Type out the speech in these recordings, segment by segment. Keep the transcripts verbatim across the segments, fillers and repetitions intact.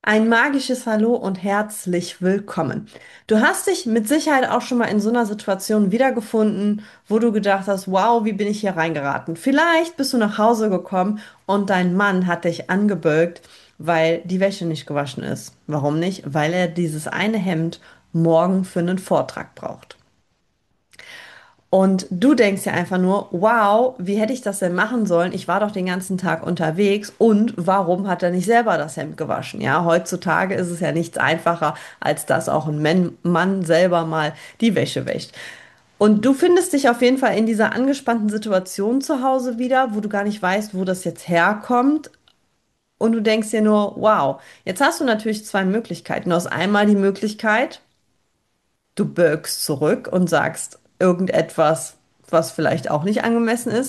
Ein magisches Hallo und herzlich willkommen. Du hast dich mit Sicherheit auch schon mal in so einer Situation wiedergefunden, wo du gedacht hast, wow, wie bin ich hier reingeraten? Vielleicht bist du nach Hause gekommen und dein Mann hat dich angebölkt, weil die Wäsche nicht gewaschen ist. Warum nicht? Weil er dieses eine Hemd morgen für einen Vortrag braucht. Und du denkst ja einfach nur, wow, wie hätte ich das denn machen sollen? Ich war doch den ganzen Tag unterwegs und warum hat er nicht selber das Hemd gewaschen? Ja, heutzutage ist es ja nichts einfacher, als dass auch ein Men- Mann selber mal die Wäsche wäscht. Und du findest dich auf jeden Fall in dieser angespannten Situation zu Hause wieder, wo du gar nicht weißt, wo das jetzt herkommt. Und du denkst dir nur, wow, jetzt hast du natürlich zwei Möglichkeiten. Du hast einmal die Möglichkeit, du bürgst zurück und sagst irgendetwas, was vielleicht auch nicht angemessen ist.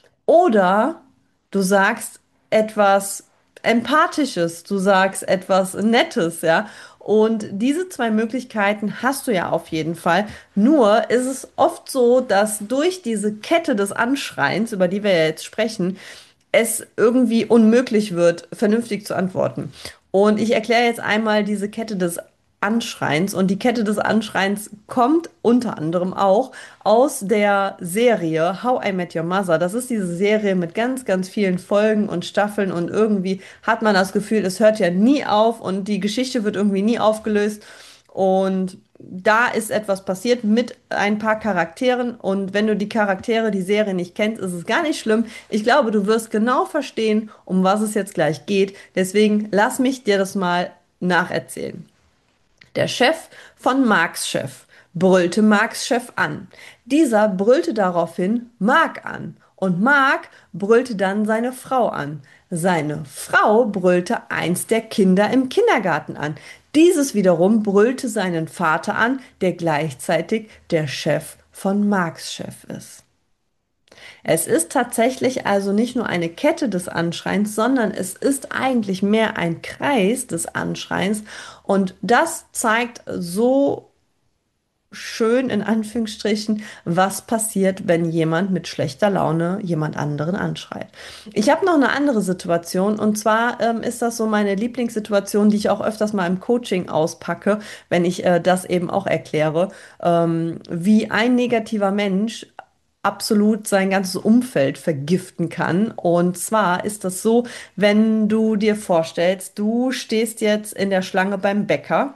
Oder du sagst etwas Empathisches, du sagst etwas Nettes, ja. Und diese zwei Möglichkeiten hast du ja auf jeden Fall. Nur ist es oft so, dass durch diese Kette des Anschreins, über die wir ja jetzt sprechen, es irgendwie unmöglich wird, vernünftig zu antworten. Und ich erkläre jetzt einmal diese Kette des Anschreins. Und die Kette des Anschreins kommt unter anderem auch aus der Serie How I Met Your Mother. Das ist diese Serie mit ganz, ganz vielen Folgen und Staffeln. Und irgendwie hat man das Gefühl, es hört ja nie auf und die Geschichte wird irgendwie nie aufgelöst. Und da ist etwas passiert mit ein paar Charakteren. Und wenn du die Charaktere, die Serie nicht kennst, ist es gar nicht schlimm. Ich glaube, du wirst genau verstehen, um was es jetzt gleich geht. Deswegen lass mich dir das mal nacherzählen. Der Chef von Marks Chef brüllte Marks Chef an. Dieser brüllte daraufhin Mark an. Und Mark brüllte dann seine Frau an. Seine Frau brüllte eins der Kinder im Kindergarten an. Dieses wiederum brüllte seinen Vater an, der gleichzeitig der Chef von Marks Chef ist. Es ist tatsächlich also nicht nur eine Kette des Anschreins, sondern es ist eigentlich mehr ein Kreis des Anschreins. Und das zeigt so schön in Anführungsstrichen, was passiert, wenn jemand mit schlechter Laune jemand anderen anschreit. Ich habe noch eine andere Situation und zwar ähm, ist das so meine Lieblingssituation, die ich auch öfters mal im Coaching auspacke, wenn ich äh, das eben auch erkläre, ähm, wie ein negativer Mensch absolut sein ganzes Umfeld vergiften kann. Und zwar ist das so, wenn du dir vorstellst, du stehst jetzt in der Schlange beim Bäcker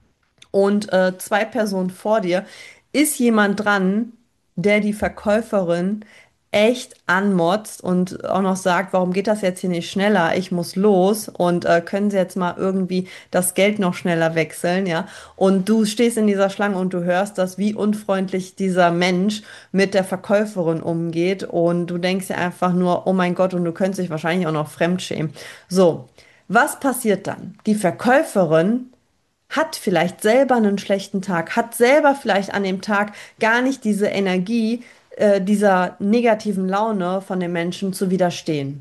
und äh, zwei Personen vor dir, ist jemand dran, der die Verkäuferin echt anmotzt und auch noch sagt, warum geht das jetzt hier nicht schneller? Ich muss los und äh, können Sie jetzt mal irgendwie das Geld noch schneller wechseln, ja? Und du stehst in dieser Schlange und du hörst das, wie unfreundlich dieser Mensch mit der Verkäuferin umgeht und du denkst dir einfach nur, oh mein Gott, und du könntest dich wahrscheinlich auch noch fremdschämen. So, was passiert dann? Die Verkäuferin hat vielleicht selber einen schlechten Tag, hat selber vielleicht an dem Tag gar nicht diese Energie, äh, dieser negativen Laune von den Menschen zu widerstehen.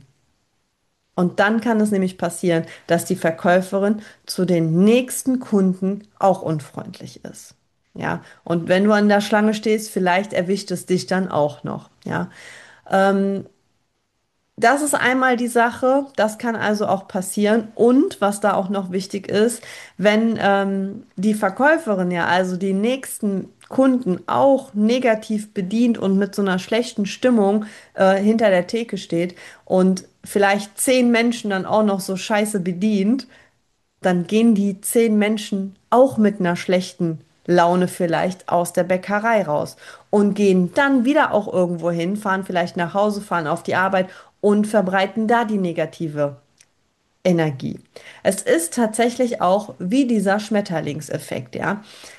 Und dann kann es nämlich passieren, dass die Verkäuferin zu den nächsten Kunden auch unfreundlich ist. Ja, und wenn du an der Schlange stehst, vielleicht erwischt es dich dann auch noch. Ja, ähm, das ist einmal die Sache, das kann also auch passieren. Und was da auch noch wichtig ist, wenn ähm, die Verkäuferin ja also die nächsten Kunden auch negativ bedient und mit so einer schlechten Stimmung äh, hinter der Theke steht und vielleicht zehn Menschen dann auch noch so scheiße bedient, dann gehen die zehn Menschen auch mit einer schlechten Laune vielleicht aus der Bäckerei raus und gehen dann wieder auch irgendwo hin, fahren vielleicht nach Hause, fahren auf die Arbeit und verbreiten da die negative Energie. Es ist tatsächlich auch wie dieser Schmetterlingseffekt, ja.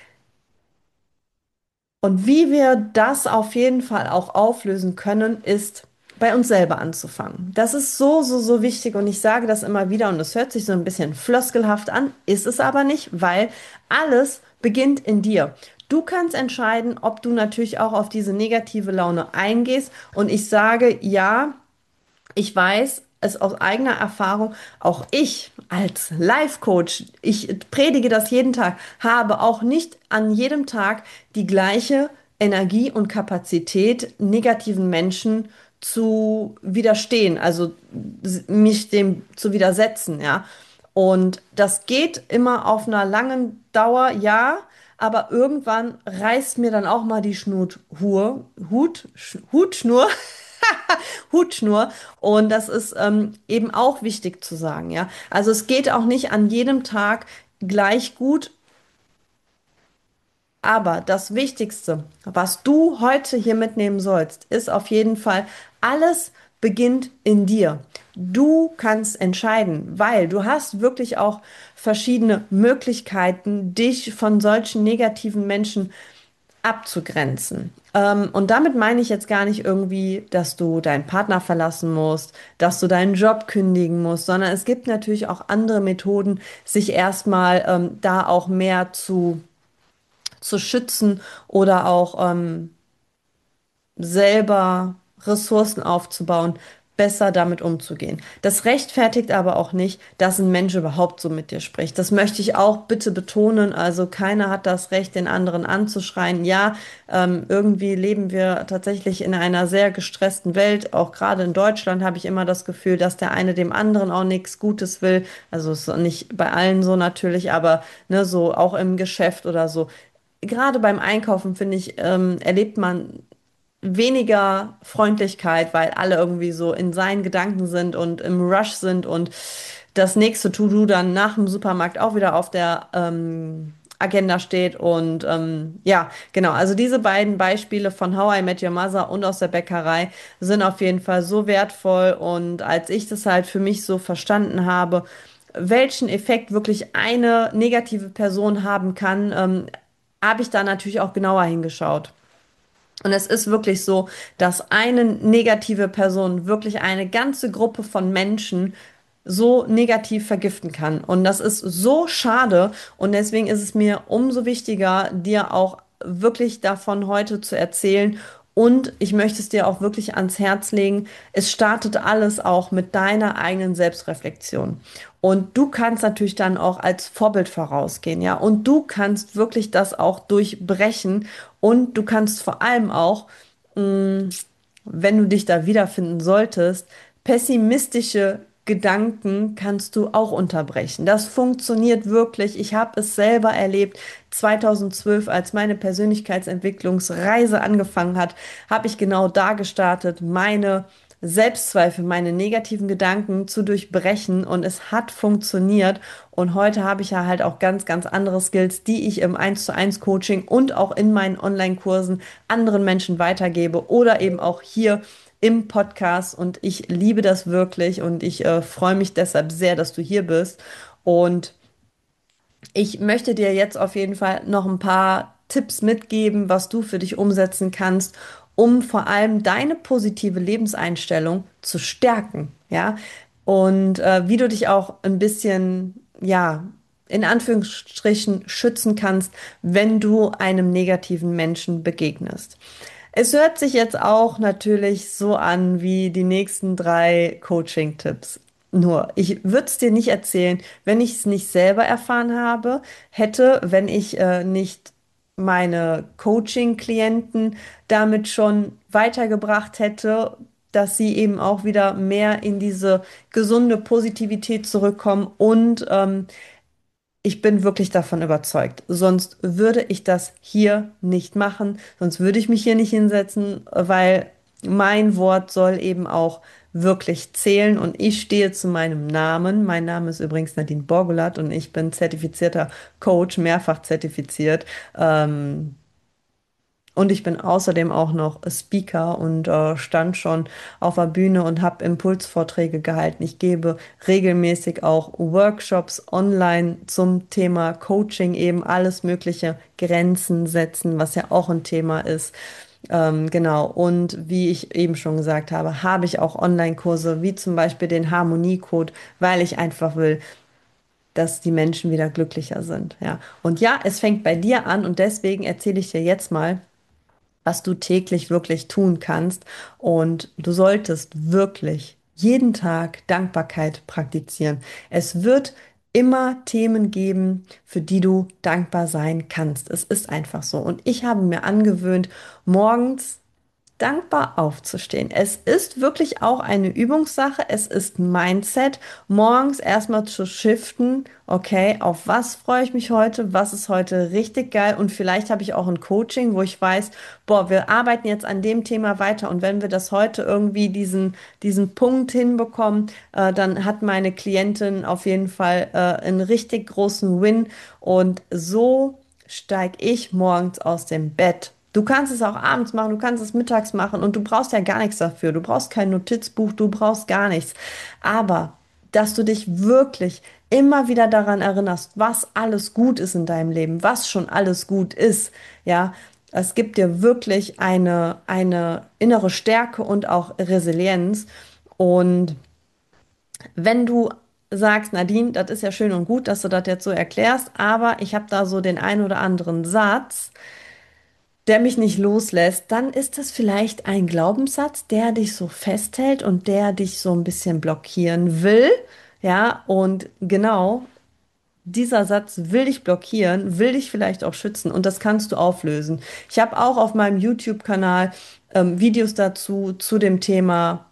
Und wie wir das auf jeden Fall auch auflösen können, ist bei uns selber anzufangen. Das ist so, so, so wichtig und ich sage das immer wieder und es hört sich so ein bisschen floskelhaft an, ist es aber nicht, weil alles beginnt in dir. Du kannst entscheiden, ob du natürlich auch auf diese negative Laune eingehst und ich sage, ja, ich weiß es aus eigener Erfahrung, auch ich als Life-Coach, ich predige das jeden Tag, habe auch nicht an jedem Tag die gleiche Energie und Kapazität, negativen Menschen zu widerstehen, also mich dem zu widersetzen, ja. Und das geht immer auf einer langen Dauer, ja, aber irgendwann reißt mir dann auch mal die Schnur, Hut, Sch- Hutschnur, Hutschnur. Und das ist ähm, eben auch wichtig zu sagen, ja. Also es geht auch nicht an jedem Tag gleich gut, aber das Wichtigste, was du heute hier mitnehmen sollst, ist auf jeden Fall, alles beginnt in dir. Du kannst entscheiden, weil du hast wirklich auch verschiedene Möglichkeiten, dich von solchen negativen Menschen abzugrenzen. Ähm, und damit meine ich jetzt gar nicht irgendwie, dass du deinen Partner verlassen musst, dass du deinen Job kündigen musst, sondern es gibt natürlich auch andere Methoden, sich erstmal ähm, da auch mehr zu zu schützen oder auch ähm, selber Ressourcen aufzubauen, besser damit umzugehen. Das rechtfertigt aber auch nicht, dass ein Mensch überhaupt so mit dir spricht. Das möchte ich auch bitte betonen. Also keiner hat das Recht, den anderen anzuschreien. Ja, ähm, irgendwie leben wir tatsächlich in einer sehr gestressten Welt. Auch gerade in Deutschland habe ich immer das Gefühl, dass der eine dem anderen auch nichts Gutes will. Also ist nicht bei allen so natürlich, aber ne, so auch im Geschäft oder so. Gerade beim Einkaufen, finde ich, ähm, erlebt man weniger Freundlichkeit, weil alle irgendwie so in seinen Gedanken sind und im Rush sind und das nächste To-Do dann nach dem Supermarkt auch wieder auf der ähm, Agenda steht. Und ähm, ja, genau, also diese beiden Beispiele von How I Met Your Mother und aus der Bäckerei sind auf jeden Fall so wertvoll. Und als ich das halt für mich so verstanden habe, welchen Effekt wirklich eine negative Person haben kann, ähm, habe ich da natürlich auch genauer hingeschaut. Und es ist wirklich so, dass eine negative Person wirklich eine ganze Gruppe von Menschen so negativ vergiften kann. Und das ist so schade. Und deswegen ist es mir umso wichtiger, dir auch wirklich davon heute zu erzählen. Und ich möchte es dir auch wirklich ans Herz legen. Es startet alles auch mit deiner eigenen Selbstreflexion. Und du kannst natürlich dann auch als Vorbild vorausgehen, ja. Und du kannst wirklich das auch durchbrechen. Und du kannst vor allem auch, mh, wenn du dich da wiederfinden solltest, pessimistische Gedanken kannst du auch unterbrechen. Das funktioniert wirklich. Ich habe es selber erlebt. zweitausendzwölf, als meine Persönlichkeitsentwicklungsreise angefangen hat, habe ich genau da gestartet, meine Selbstzweifel, meine negativen Gedanken zu durchbrechen und es hat funktioniert. Und heute habe ich ja halt auch ganz, ganz andere Skills, die ich im eins zu eins Coaching und auch in meinen Online-Kursen anderen Menschen weitergebe oder eben auch hier im Podcast. Und ich liebe das wirklich und ich äh, freue mich deshalb sehr, dass du hier bist. Und ich möchte dir jetzt auf jeden Fall noch ein paar Tipps mitgeben, was du für dich umsetzen kannst, um vor allem deine positive Lebenseinstellung zu stärken, ja? Und äh, wie du dich auch ein bisschen, ja, in Anführungsstrichen schützen kannst, wenn du einem negativen Menschen begegnest. Es hört sich jetzt auch natürlich so an wie die nächsten drei Coaching-Tipps. Nur, ich würde es dir nicht erzählen, wenn ich es nicht selber erfahren habe, hätte, wenn ich äh, nicht meine Coaching-Klienten damit schon weitergebracht hätte, dass sie eben auch wieder mehr in diese gesunde Positivität zurückkommen und ähm, ich bin wirklich davon überzeugt. Sonst würde ich das hier nicht machen. Sonst würde ich mich hier nicht hinsetzen, weil mein Wort soll eben auch wirklich zählen und ich stehe zu meinem Namen. Mein Name ist übrigens Nadine Borgulat und ich bin zertifizierter Coach, mehrfach zertifiziert. Ähm, und ich bin außerdem auch noch Speaker und äh, stand schon auf der Bühne und habe Impulsvorträge gehalten. Ich gebe regelmäßig auch Workshops online zum Thema Coaching, eben alles mögliche Grenzen setzen, was ja auch ein Thema ist. Ähm, genau. Und wie ich eben schon gesagt habe, habe ich auch Online-Kurse, wie zum Beispiel den Harmoniecode, weil ich einfach will, dass die Menschen wieder glücklicher sind. Ja. Und ja, es fängt bei dir an und deswegen erzähle ich dir jetzt mal, was du täglich wirklich tun kannst. Und du solltest wirklich jeden Tag Dankbarkeit praktizieren. Es wird immer Themen geben, für die du dankbar sein kannst. Es ist einfach so. Und ich habe mir angewöhnt, morgens dankbar aufzustehen. Es ist wirklich auch eine Übungssache. Es ist Mindset, morgens erstmal zu shiften. Okay, auf was freue ich mich heute? Was ist heute richtig geil? Und vielleicht habe ich auch ein Coaching, wo ich weiß, boah, wir arbeiten jetzt an dem Thema weiter. Und wenn wir das heute irgendwie diesen, diesen Punkt hinbekommen, äh, dann hat meine Klientin auf jeden Fall äh, einen richtig großen Win. Und so steige ich morgens aus dem Bett. Du kannst es auch abends machen, du kannst es mittags machen und du brauchst ja gar nichts dafür. Du brauchst kein Notizbuch, du brauchst gar nichts. Aber dass du dich wirklich immer wieder daran erinnerst, was alles gut ist in deinem Leben, was schon alles gut ist, ja, es gibt dir wirklich eine, eine innere Stärke und auch Resilienz. Und wenn du sagst, Nadine, das ist ja schön und gut, dass du das jetzt so erklärst, aber ich habe da so den ein oder anderen Satz, der mich nicht loslässt, dann ist das vielleicht ein Glaubenssatz, der dich so festhält und der dich so ein bisschen blockieren will. Ja, und genau dieser Satz will dich blockieren, will dich vielleicht auch schützen und das kannst du auflösen. Ich habe auch auf meinem YouTube-Kanal ähm, Videos dazu, zu dem Thema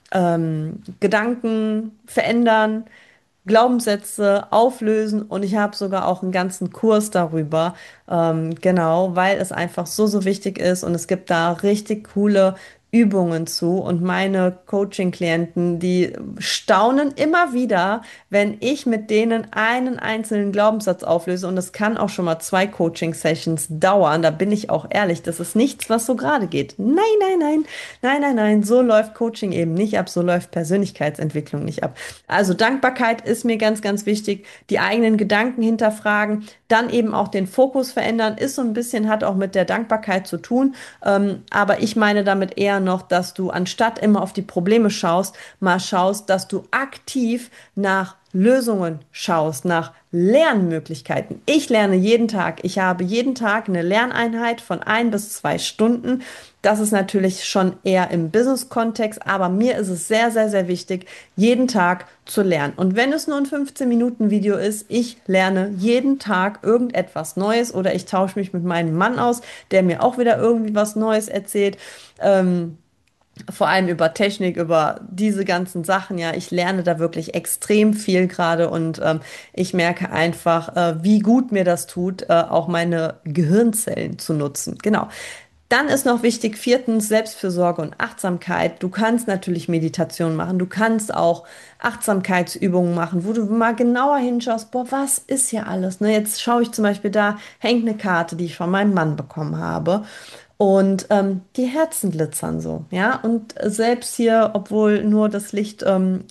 ähm, Gedanken verändern, Glaubenssätze auflösen und ich habe sogar auch einen ganzen Kurs darüber, ähm, genau, weil es einfach so, so wichtig ist und es gibt da richtig coole Übungen zu und meine Coaching-Klienten, die staunen immer wieder, wenn ich mit denen einen einzelnen Glaubenssatz auflöse und das kann auch schon mal zwei Coaching-Sessions dauern, da bin ich auch ehrlich, das ist nichts, was so gerade geht. Nein, nein, nein, nein, nein, nein, so läuft Coaching eben nicht ab, so läuft Persönlichkeitsentwicklung nicht ab. Also Dankbarkeit ist mir ganz, ganz wichtig. Die eigenen Gedanken hinterfragen, dann eben auch den Fokus verändern, ist so ein bisschen, hat auch mit der Dankbarkeit zu tun. Ähm, aber ich meine damit eher noch, dass du anstatt immer auf die Probleme schaust, mal schaust, dass du aktiv nach Lösungen schaust, nach Lernmöglichkeiten. Ich lerne jeden Tag. Ich habe jeden Tag eine Lerneinheit von ein bis zwei Stunden. Das ist natürlich schon eher im Business-Kontext, aber mir ist es sehr, sehr, sehr wichtig, jeden Tag zu lernen. Und wenn es nur ein fünfzehn Minuten Video ist, ich lerne jeden Tag irgendetwas Neues oder ich tausche mich mit meinem Mann aus, der mir auch wieder irgendwie was Neues erzählt. Ähm, vor allem über Technik, über diese ganzen Sachen. Ja, ich lerne da wirklich extrem viel gerade und ähm, ich merke einfach, äh, wie gut mir das tut, äh, auch meine Gehirnzellen zu nutzen. Genau. Dann ist noch wichtig, viertens, Selbstfürsorge und Achtsamkeit. Du kannst natürlich Meditation machen, du kannst auch Achtsamkeitsübungen machen, wo du mal genauer hinschaust, boah, was ist hier alles? Ne, jetzt schaue ich zum Beispiel, da hängt eine Karte, die ich von meinem Mann bekommen habe. Und ähm, die Herzen glitzern so, ja. Und selbst hier, obwohl nur das Licht ähm,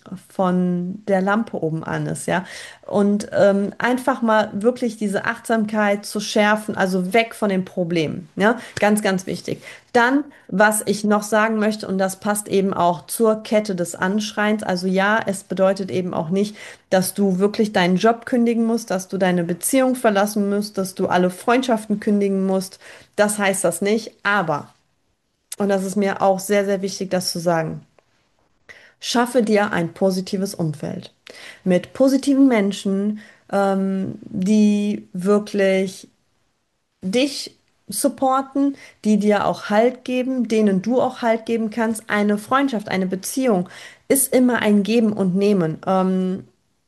von der Lampe oben an ist, ja. Und ähm, einfach mal wirklich diese Achtsamkeit zu schärfen, also weg von den Problemen, ja. Ganz, ganz wichtig. Dann, was ich noch sagen möchte, und das passt eben auch zur Kette des Anschreins. Also ja, es bedeutet eben auch nicht, dass du wirklich deinen Job kündigen musst, dass du deine Beziehung verlassen musst, dass du alle Freundschaften kündigen musst. Das heißt das nicht, aber, und das ist mir auch sehr, sehr wichtig, das zu sagen, schaffe dir ein positives Umfeld mit positiven Menschen, ähm, die wirklich dich supporten, die dir auch Halt geben, denen du auch Halt geben kannst. Eine Freundschaft, eine Beziehung ist immer ein Geben und Nehmen. Ähm,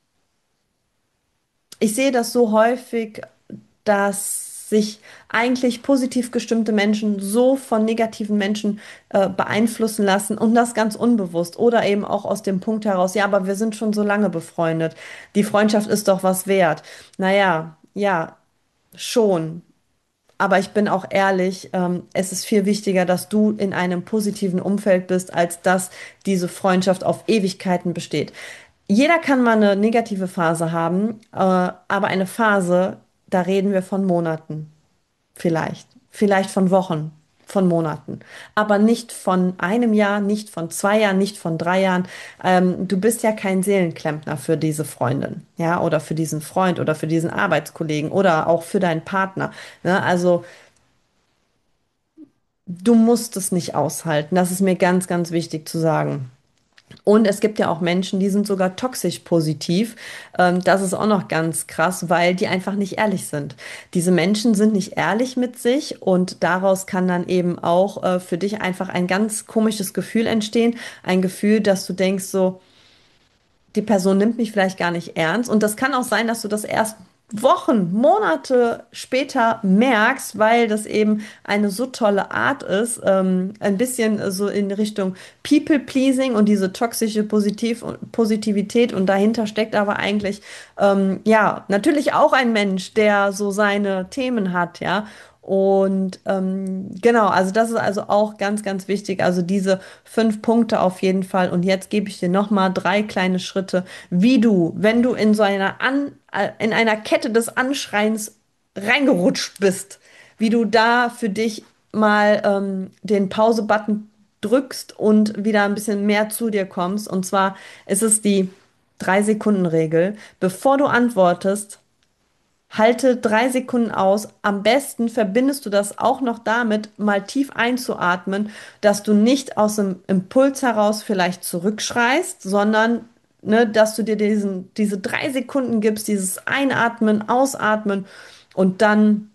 ich sehe das so häufig, dass sich eigentlich positiv gestimmte Menschen so von negativen Menschen äh, beeinflussen lassen und das ganz unbewusst oder eben auch aus dem Punkt heraus, ja, aber wir sind schon so lange befreundet. Die Freundschaft ist doch was wert. Naja, ja, schon. Aber ich bin auch ehrlich, ähm, es ist viel wichtiger, dass du in einem positiven Umfeld bist, als dass diese Freundschaft auf Ewigkeiten besteht. Jeder kann mal eine negative Phase haben, äh, aber eine Phase, da reden wir von Monaten, vielleicht, vielleicht von Wochen, von Monaten, aber nicht von einem Jahr, nicht von zwei Jahren, nicht von drei Jahren. Ähm, du bist ja kein Seelenklempner für diese Freundin, ja, oder für diesen Freund oder für diesen Arbeitskollegen oder auch für deinen Partner. Ne? Also du musst es nicht aushalten. Das ist mir ganz, ganz wichtig zu sagen. Und es gibt ja auch Menschen, die sind sogar toxisch positiv. Ähm, das ist auch noch ganz krass, weil die einfach nicht ehrlich sind. Diese Menschen sind nicht ehrlich mit sich und daraus kann dann eben auch äh, für dich einfach ein ganz komisches Gefühl entstehen. Ein Gefühl, dass du denkst so, die Person nimmt mich vielleicht gar nicht ernst. Und das kann auch sein, dass du das erst Wochen, Monate später merkst, weil das eben eine so tolle Art ist, ähm, ein bisschen so in Richtung People-Pleasing und diese toxische Positiv Positivität. Und dahinter steckt aber eigentlich, ähm, ja, natürlich auch ein Mensch, der so seine Themen hat, ja. Und ähm, genau, also das ist also auch ganz, ganz wichtig. Also diese fünf Punkte auf jeden Fall. Und jetzt gebe ich dir nochmal drei kleine Schritte, wie du, wenn du in so einer An äh, in einer Kette des Anschreiens reingerutscht bist, wie du da für dich mal ähm, den Pause-Button drückst und wieder ein bisschen mehr zu dir kommst. Und zwar ist es die Drei-Sekunden-Regel. Bevor du antwortest, halte drei Sekunden aus. Am besten verbindest du das auch noch damit, mal tief einzuatmen, dass du nicht aus dem Impuls heraus vielleicht zurückschreist, sondern ne, dass du dir diesen, diese drei Sekunden gibst, dieses Einatmen, Ausatmen und dann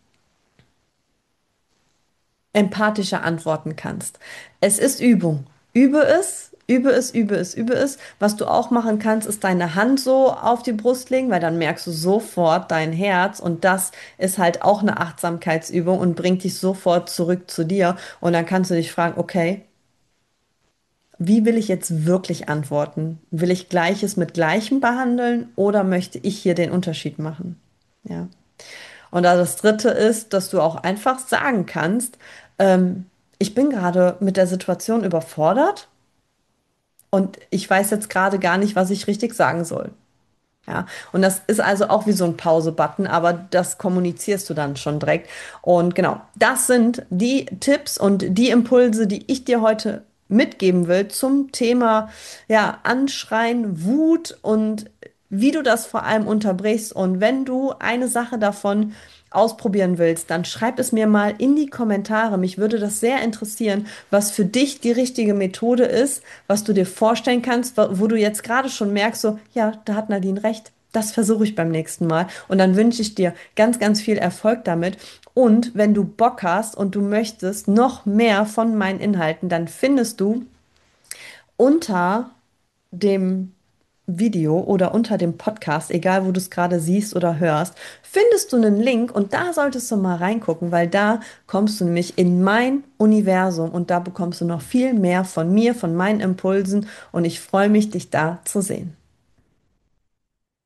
empathischer antworten kannst. Es ist Übung. Übe es, übe es, übe es, übe es. Was du auch machen kannst, ist deine Hand so auf die Brust legen, weil dann merkst du sofort dein Herz und das ist halt auch eine Achtsamkeitsübung und bringt dich sofort zurück zu dir. Und dann kannst du dich fragen, okay, wie will ich jetzt wirklich antworten? Will ich Gleiches mit Gleichem behandeln oder möchte ich hier den Unterschied machen? Ja. Und da das Dritte ist, dass du auch einfach sagen kannst, ähm, ich bin gerade mit der Situation überfordert und ich weiß jetzt gerade gar nicht, was ich richtig sagen soll. Ja, und das ist also auch wie so ein Pause-Button, aber das kommunizierst du dann schon direkt. Und genau, das sind die Tipps und die Impulse, die ich dir heute mitgeben will zum Thema, ja, Anschreien, Wut und wie du das vor allem unterbrichst. Und wenn du eine Sache davon ausprobieren willst, dann schreib es mir mal in die Kommentare. Mich würde das sehr interessieren, was für dich die richtige Methode ist, was du dir vorstellen kannst, wo wo du jetzt gerade schon merkst, so, ja, da hat Nadine recht. Das versuche ich beim nächsten Mal. Und dann wünsche ich dir ganz, ganz viel Erfolg damit. Und wenn du Bock hast und du möchtest noch mehr von meinen Inhalten, dann findest du unter dem Video oder unter dem Podcast, egal wo du es gerade siehst oder hörst, findest du einen Link und da solltest du mal reingucken, weil da kommst du nämlich in mein Universum und da bekommst du noch viel mehr von mir, von meinen Impulsen und ich freue mich, dich da zu sehen.